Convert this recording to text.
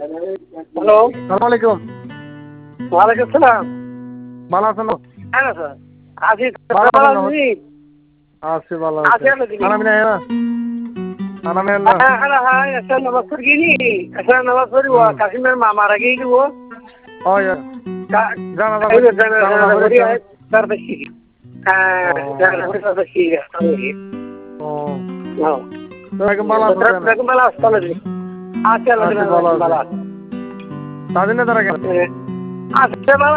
Hello, সালাম আলাইকুম। ওয়ালাইকুম সালাম। ভালো আছেন? হ্যাঁ স্যার, আছি। ভালো ভালো আছেন? আছি। আছি ভালো আছি আছি। আমরা দিদি। খানা পিনা হ্যাঁ খানা পিনা হ্যাঁ হ্যাঁ হ্যাঁ, একটা নামাজ পড়ি নি, একটা নামাজ পড়ি ও কাশিমের মা মারা গিয়ে ও হয় জানাজা জানাজা করি করেছেন? তার বেশি। হ্যাঁ, জানাজা করি তার বেশি। ও তো এখন ভালো আছেন? বেগম ভালো আসতে আছি আল্লাহ আছি ভালো ভালো আছি। আছে। স্বাধীনতা রাখেন। আছে ভালো